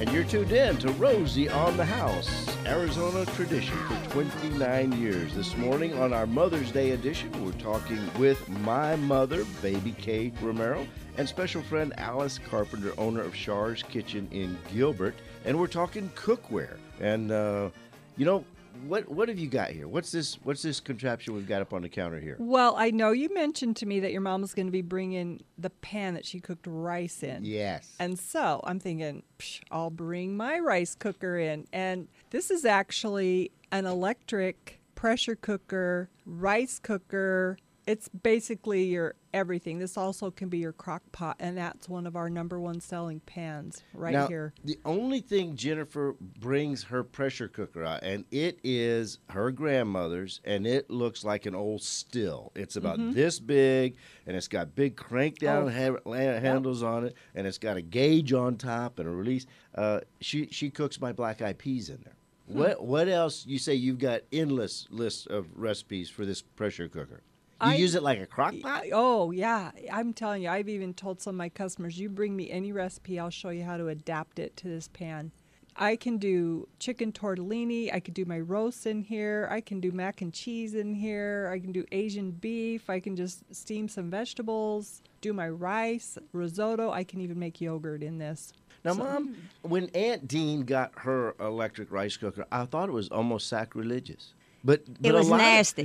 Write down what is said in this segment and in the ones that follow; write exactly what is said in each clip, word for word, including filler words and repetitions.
And you're tuned in to Rosie on the House, Arizona tradition for twenty-nine years. This morning on our Mother's Day edition, we're talking with my mother, baby Kay Romero, and special friend Alice Carpenter, owner of Char's Kitchen in Gilbert. And we're talking cookware. And, uh, you know, What what have you got here? What's this What's this contraption we've got up on the counter here? Well, I know you mentioned to me that your mom was going to be bringing the pan that she cooked rice in. Yes. And so I'm thinking, Psh, I'll bring my rice cooker in. And this is actually an electric pressure cooker, rice cooker. It's basically your everything. This also can be your crock pot, and that's one of our number one selling pans right now, here. The only thing Jennifer brings her pressure cooker out, and it is her grandmother's, and it looks like an old still. It's about mm-hmm. this big, and it's got big crank down oh. ha- handles yep. on it, and it's got a gauge on top and a release. Uh, she she cooks my black eyed peas in there. Hmm. What what else? You say you've got endless list of recipes for this pressure cooker. You I, use it like a crock pot? Oh, yeah. I'm telling you, I've even told some of my customers, you bring me any recipe, I'll show you how to adapt it to this pan. I can do chicken tortellini. I can do my roast in here. I can do mac and cheese in here. I can do Asian beef. I can just steam some vegetables, do my rice, risotto. I can even make yogurt in this. Now, so, Mom, when Aunt Dean got her electric rice cooker, I thought it was almost sacrilegious. But, but it was a lot nasty.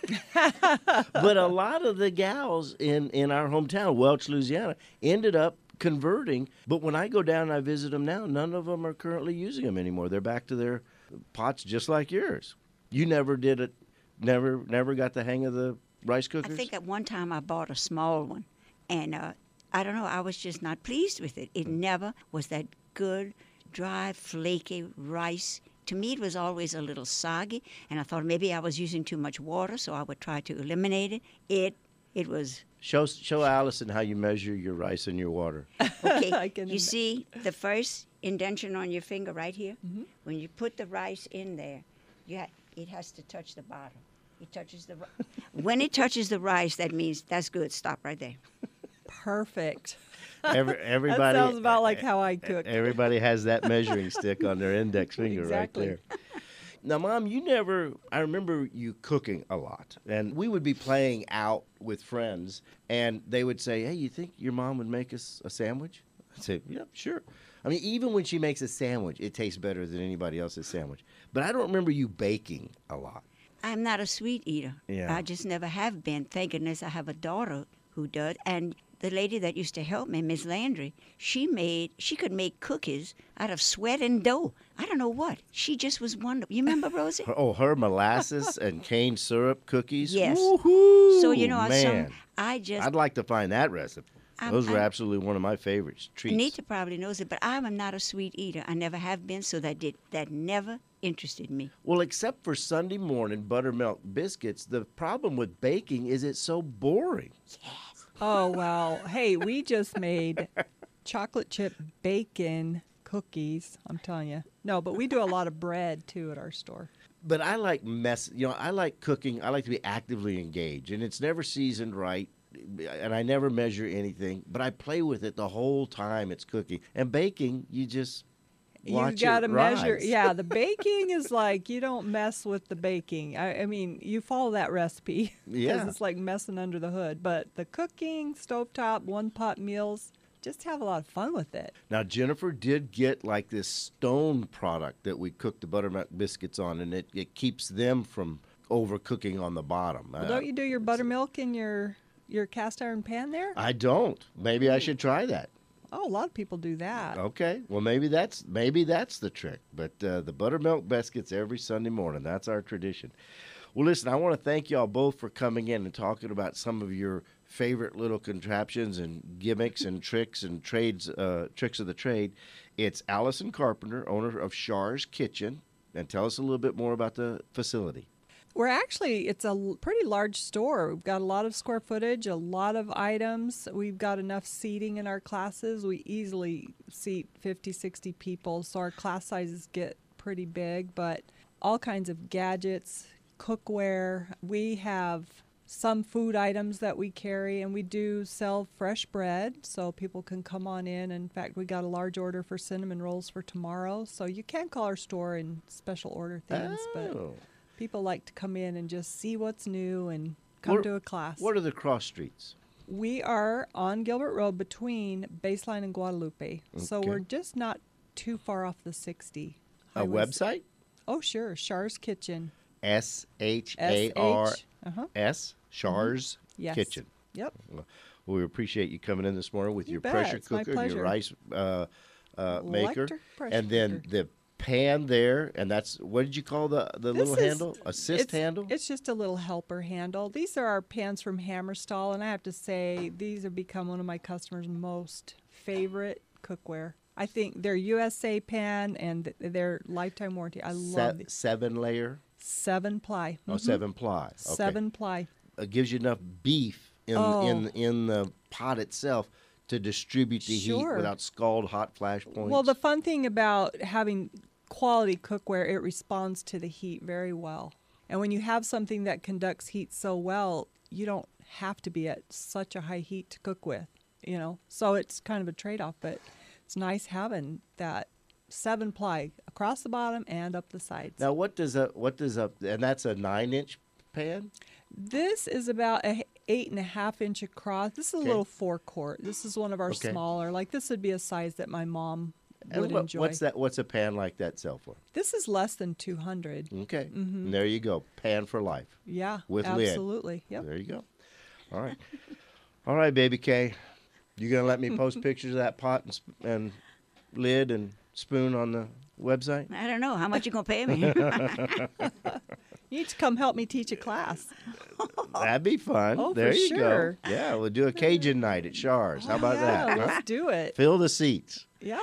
Of, but a lot of the gals in, in our hometown, Welch, Louisiana, ended up converting. But when I go down and I visit them now, none of them are currently using them anymore. They're back to their pots just like yours. You never did it, never never got the hang of the rice cookers? I think at one time I bought a small one, and uh, I don't know, I was just not pleased with it. It never was that good, dry, flaky rice. To me, it was always a little soggy, and I thought maybe I was using too much water, so I would try to eliminate it. It it was... Show show Allison how you measure your rice and your water. Okay, you see the first indentation on your finger right here? Mm-hmm. When you put the rice in there, you ha- it has to touch the bottom. It touches the ri- When it touches the rice, that means that's good. Stop right there. Perfect. Every, everybody, that sounds about like how I cook. Everybody has that measuring stick on their index finger exactly. right there. Now, Mom, you never, I remember you cooking a lot. And we would be playing out with friends, and they would say, hey, you think your mom would make us a sandwich? I'd say, yeah, sure. I mean, even when she makes a sandwich, it tastes better than anybody else's sandwich. But I don't remember you baking a lot. I'm not a sweet eater. Yeah. I just never have been. Thank goodness I have a daughter who does. And the lady that used to help me, Miss Landry, she made, she could make cookies out of sweat and dough. I don't know what. She just was wonderful. You remember, Rosie? Her, oh, her molasses and cane syrup cookies? Yes. Woo-hoo, so, you know, man. Some, I just... I'd like to find that recipe. I'm, Those are I'm, absolutely one of my favorites. Treats. Anita probably knows it, but I'm not a sweet eater. I never have been, so that did that never interested me. Well, except for Sunday morning buttermilk biscuits, the problem with baking is it's so boring. Yes. Oh, well, hey, we just made chocolate chip bacon cookies, I'm telling you. No, but we do a lot of bread, too, at our store. But I like mess, you know, I like cooking. I like to be actively engaged, and it's never seasoned right, and I never measure anything, but I play with it the whole time it's cooking. And baking, you just watch you gotta it measure. rise. Yeah, the baking is like you don't mess with the baking. I, I mean, you follow that recipe because Yeah. it's like messing under the hood. But the cooking, stovetop, one pot meals, just have a lot of fun with it. Now, Jennifer did get like this stone product that we cook the buttermilk biscuits on, and it, it keeps them from overcooking on the bottom. Well, don't you do your buttermilk in your your cast iron pan there? I don't. Maybe I should try that. Oh, a lot of people do that. Okay. Well, maybe that's maybe that's the trick. But uh, the buttermilk biscuits every Sunday morning. That's our tradition. Well, listen, I want to thank y'all both for coming in and talking about some of your favorite little contraptions and gimmicks and tricks and trades, uh, tricks of the trade. It's Allison Carpenter, owner of Char's Kitchen. And tell us a little bit more about the facility. We're actually, it's a l- pretty large store. We've got a lot of square footage, a lot of items. We've got enough seating in our classes. We easily seat fifty, sixty people, so our class sizes get pretty big, but all kinds of gadgets, cookware. We have some food items that we carry, and we do sell fresh bread, so people can come on in. In fact, we got a large order for cinnamon rolls for tomorrow, so you can call our store and special order things, Oh. but people like to come in and just see what's new and come What- to a class. What are the cross streets? We are on Gilbert Road between Baseline and Guadalupe, so Okay. we're just not too far off the sixty. A highways. website? Oh, sure, Char's Kitchen. S H A R Uh-huh. S, Char's Yes. Kitchen. Yep. Well, we appreciate you coming in this morning with You your bet. pressure It's my cooker, pleasure. your rice uh, uh, maker, Electric pressure and then cooker. the pan there, and that's, what did you call the, the This little is- handle? Assist it's, handle? It's just a little helper handle. These are our pans from Hammerstall, and I have to say, these have become one of my customers' most favorite cookware. I think their U S A pan and th- their lifetime warranty. I love Se- these. seven layer? Seven ply. Oh, Mhm. seven ply. Okay. Seven ply. It gives you enough beef in Oh. in in the pot itself to distribute the Sure. heat without scald hot flash points. Well, the fun thing about having quality cookware, it responds to the heat very well. And when you have something that conducts heat so well, you don't have to be at such a high heat to cook with, you know. So it's kind of a trade-off, but it's nice having that seven ply across the bottom and up the sides. Now, what does a what does a and that's a nine inch pan? This is about a eight and a half inch across. This is a Okay. little four quart. This is one of our Okay. smaller. Like this would be a size that my mom And would what- enjoy. What's that? What's a pan like that sell for? This is less than two hundred. Okay, Mm-hmm. and there you go, pan for life. Yeah, With lid. absolutely. Yep. There you go. All right, all right, baby K, you gonna let me post pictures of that pot and, sp- and lid and spoon on the website? I don't know. How much you going to pay me? You need to come help me teach a class. That'd be fun. Oh, for there you sure. go. Yeah, we'll do a Cajun night at Char's. How about yeah, that? let's huh? do it. Fill the seats. Yep.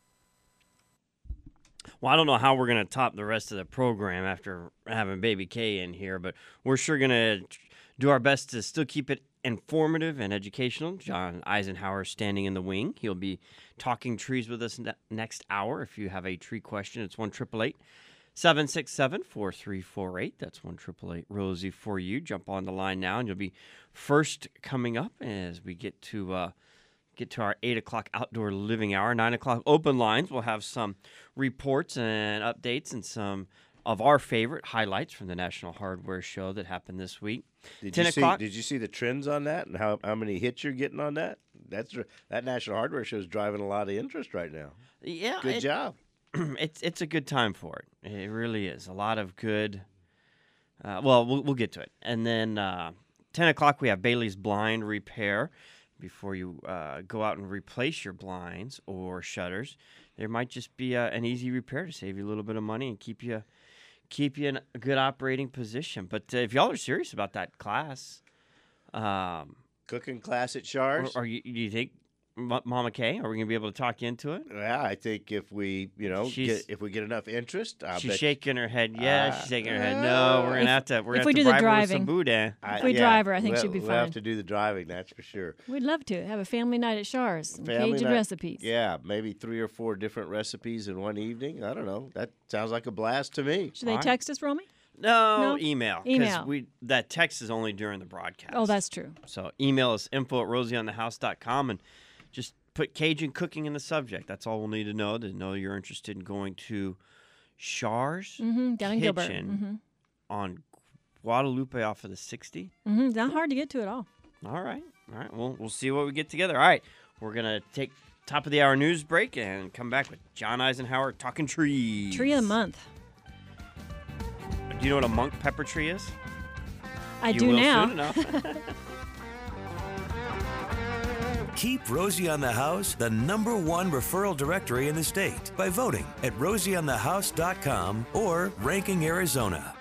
Well, I don't know how we're going to top the rest of the program after having Baby K in here, but we're sure going to do our best to still keep it informative and educational. John Eisenhower standing in the wing. He'll be talking trees with us ne- next hour. If you have a tree question, it's one eight eight eight, seven six seven, four three four eight. That's one eight eight eight, Rosie for you. Jump on the line now, and you'll be first coming up as we get to uh, get to our eight o'clock outdoor living hour. nine o'clock open lines. We'll have some reports and updates and some of our favorite highlights from the National Hardware Show that happened this week. Did ten you see? o'clock. Did you see the trends on that and how, how many hits you're getting on that? That's r- that National Hardware Show is driving a lot of interest right now. Yeah, Good it- job. it's it's a good time for it. It really is. A lot of good. Uh, well, well, we'll get to it. And then uh, ten o'clock we have Bailey's Blind Repair. Before you uh, go out and replace your blinds or shutters, there might just be a, an easy repair to save you a little bit of money and keep you keep you in a good operating position. But uh, if y'all are serious about that class, um, Cooking class at or, Char's. or you, do you think, M- Mama Kay, are we gonna be able to talk you into it? Yeah, I think if we, you know, She's- get, if we get enough interest, I She's bet shaking her head. Yeah, Uh, she's shaking her head. No, we're gonna If- have to. We're if gonna we have do to the bribe her with some driving. boudin. I, If we yeah, drive her, I think we'll, she'd be we'll have fine. to do the driving, that's for sure. We'd love to have a family night at Char's. and Family Cajun night- recipes. Yeah, maybe three or four different recipes in one evening. I don't know. That sounds like a blast to me. Should they All right. text us, Romy? No, No? email. 'cause Email. We that text is only during the broadcast. Oh, that's true. So email us info at rosie on the house dot com and just put Cajun cooking in the subject. That's all we'll need to know to know you're interested in going to Char's Mm-hmm. Down in Gilbert. Kitchen Mm-hmm. on Guadalupe off of the sixty. Mm-hmm. Not hard to get to at all. All right. All right. Well, we'll see what we get together. All right. We're going to take top of the hour news break and come back with John Eisenhower talking trees. Tree of the month. Do you know what a monk pepper tree is? I You do will now. soon enough. Keep Rosie on the House the number one referral directory in the state by voting at rosie on the house dot com or Ranking Arizona.